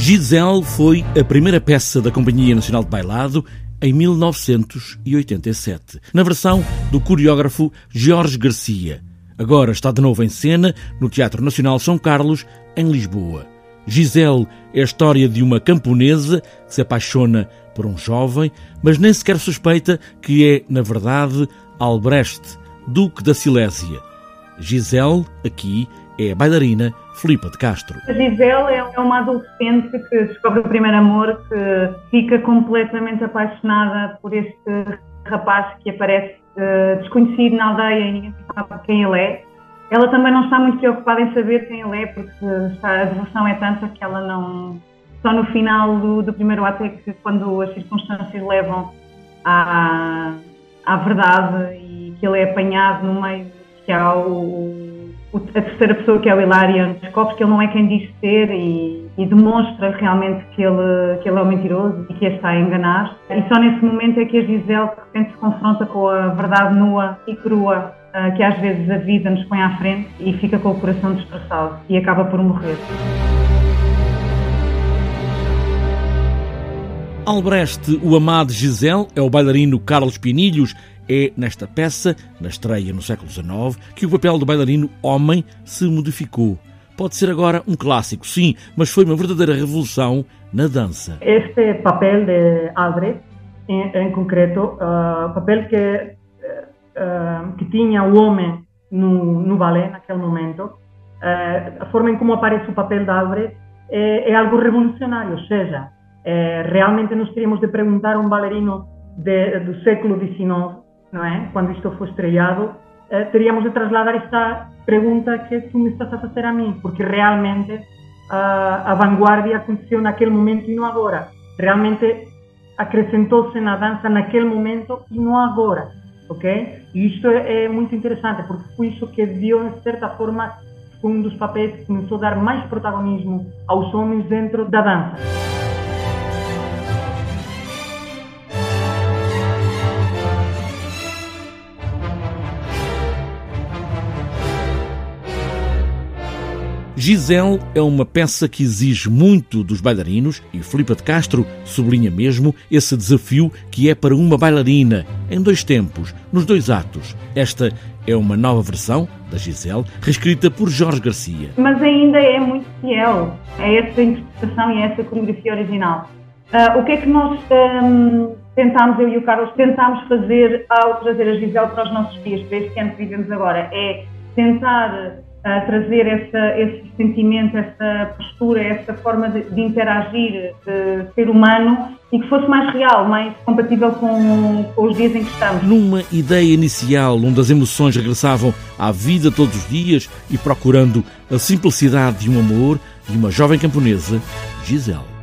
Giselle foi a primeira peça da Companhia Nacional de Bailado em 1987, na versão do coreógrafo Jorge Garcia. Agora está de novo em cena no Teatro Nacional São Carlos, em Lisboa. Giselle é a história de uma camponesa que se apaixona por um jovem, mas nem sequer suspeita que é, na verdade, Albrecht, Duque da Silésia. Giselle, aqui, é a bailarina Filipa de Castro. A Giselle é uma adolescente que descobre o primeiro amor, que fica completamente apaixonada por este rapaz que aparece desconhecido na aldeia e ninguém sabe quem ele é. Ela também não está muito preocupada em saber quem ele é, porque a devoção é tanta que ela não... Só no final do primeiro ato é que, quando as circunstâncias levam à verdade e que ele é apanhado no meio, que há a terceira pessoa, que é o Hilarion, descobre que ele não é quem diz ser e demonstra realmente que ele é um mentiroso e que a está a enganar. E só nesse momento é que a Giselle de repente se confronta com a verdade nua e crua que às vezes a vida nos põe à frente, e fica com o coração destroçado e acaba por morrer. Albrecht, o amado Giselle, é o bailarino Carlos Pinilhos. É nesta peça, na estreia no século XIX, que o papel do bailarino homem se modificou. Pode ser agora um clássico, sim, mas foi uma verdadeira revolução na dança. Este papel de Albrecht, em concreto, papel que tinha o homem no balé naquele momento, a forma em como aparece o papel de Albrecht é algo revolucionário, ou seja, realmente nós teríamos de perguntar a um bailarino do século XIX, não é? Quando isto foi estreado, teríamos de trasladar esta pergunta que tu me estás a fazer a mim, porque realmente a vanguardia aconteceu naquele momento e não agora. Realmente acrescentou-se na dança naquele momento e não agora, ok? E isto é muito interessante, porque foi isso que deu, de certa forma, foi um dos papéis que começou a dar mais protagonismo aos homens dentro da dança. Giselle é uma peça que exige muito dos bailarinos e Filipa de Castro sublinha mesmo esse desafio que é para uma bailarina, em 2 tempos, nos 2 atos. Esta é uma nova versão da Giselle, reescrita por Jorge Garcia. Mas ainda é muito fiel a essa interpretação e a essa coreografia original. O que é que nós tentámos, eu e o Carlos, tentámos fazer ao trazer a Giselle para os nossos dias, para este ano que vivemos agora? É tentar trazer esse sentimento, essa postura, essa forma de interagir, de ser humano, e que fosse mais real, mais compatível com os dias em que estamos. Numa ideia inicial onde as emoções regressavam à vida todos os dias e procurando a simplicidade de um amor de uma jovem camponesa, Giselle.